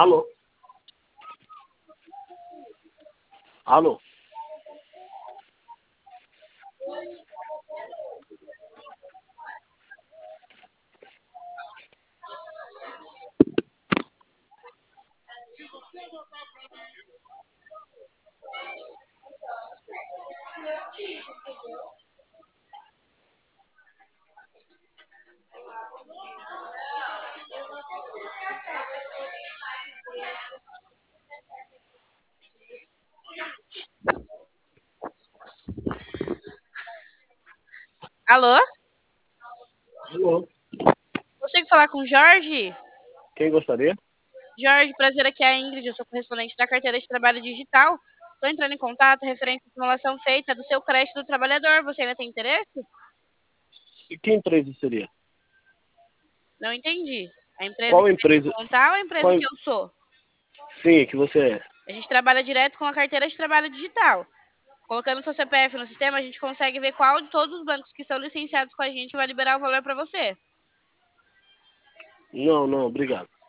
Alô? Alô? Alô? Alô? Consigo falar com o Jorge? Quem gostaria? Jorge, prazer, aqui é a Ingrid, eu sou correspondente da carteira de trabalho digital. Estou entrando em contato referente à simulação feita do seu crédito do trabalhador. Você ainda tem interesse? E que empresa seria? Não entendi. A empresa Qual que vai te empresa? contar ou a empresa Qual... que eu sou? Sim, que você é. A gente trabalha direto com a carteira de trabalho digital. Colocando seu CPF no sistema, a gente consegue ver qual de todos os bancos que são licenciados com a gente vai liberar o valor para você. Não, obrigado.